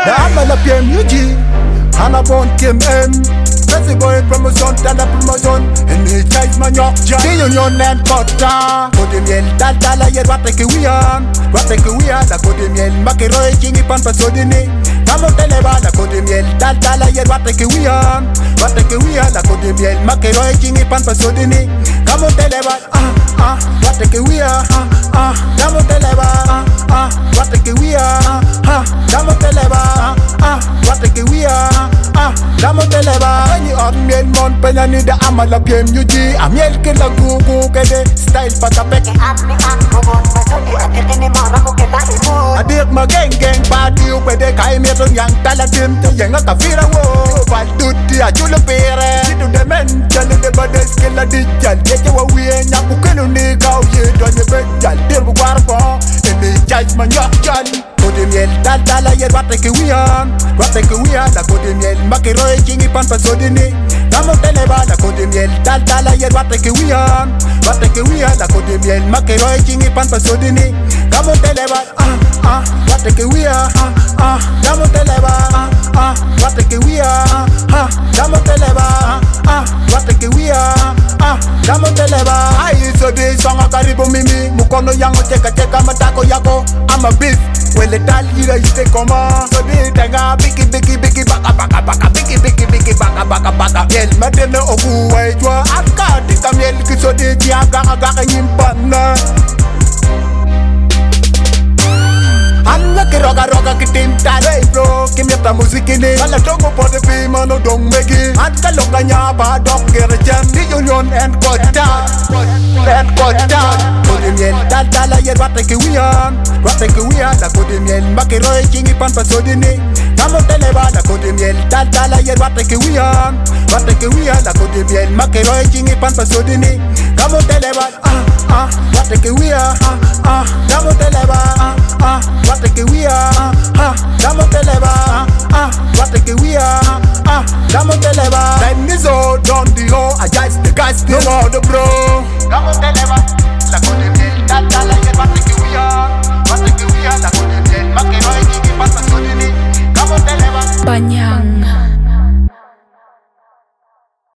The Amala PMUG, Hanabon TMM, Prezi Boy Promotion, Tala Promotion, and the Chais Manyok Jan, the Union and Kota, Kodemiel, Tala Yet, Watake Wian, the Kodemiel, Makeroi, Kingi Pampa Sodini, Kamoteleva, the Kodemiel, Tala Yet, Watake Wian, the Kodemiel, Makeroi, Kingi Pampa Sodini, Kamoteleva, Watake Wian, Kamoteleva, Watake Wian, Kamoteleva, Watake Wian, Kamoteleva, Any on Miel Mon Penani, the Amala PMUG, Amiel Killa Gugu, Kede, Style Patapek, Adik ma gang party up with the Kaimeton Yang Talatim, the Yang Kafira Wo, Valduti, Ajula Pere, to the men, tell the brothers, Killa Dijal, get you away, Nakukenu Nika, you don't the bed, Jaldir Warpo, and the judgment Yakan. Kodemiel, Tala Yet, Watake Wian, the Kodemiel, Makeroi, Kingi Pampa Sodini, Kamoteleva, the Kodemiel, Tala Yet, Watake Wian, the Kodemiel, Makeroi, Kingi Pampa Sodini, Kamoteleva, Watake Wian, Kamoteleva, Watake Wian, Kamoteleva, Watake Wian, Kamoteleva. I saw this song of Karibu Mimi, Mukono Yango Teka Matako Yako, I'm a beef. Well, the tall you stay come on. So they tanga biki baka baka. Yel madene oku waitwa aka dikamel kisode tiaga aga nyimpana. Anga kiroga kitim tare bro kimeta muzikini. Kala tongo pode pi mano dong megi. Aka loka nyaba dok gerjan di Union and Kota. Kodemiel, Tala Yet, Watake Wian, the Kodemiel, Makeroi, Kingi Pampa Sodini, Kamoteleva, the Kodemiel, Tala Yet, Watake Wian, the Kodemiel, Makeroi, Kingi Pampa Sodini, Kamoteleva, Watake Wian, Kamoteleva, Watake Wian, Kamoteleva, Watake Wian, Kamoteleva. Time is all done the ho, I just the guys no more the bro.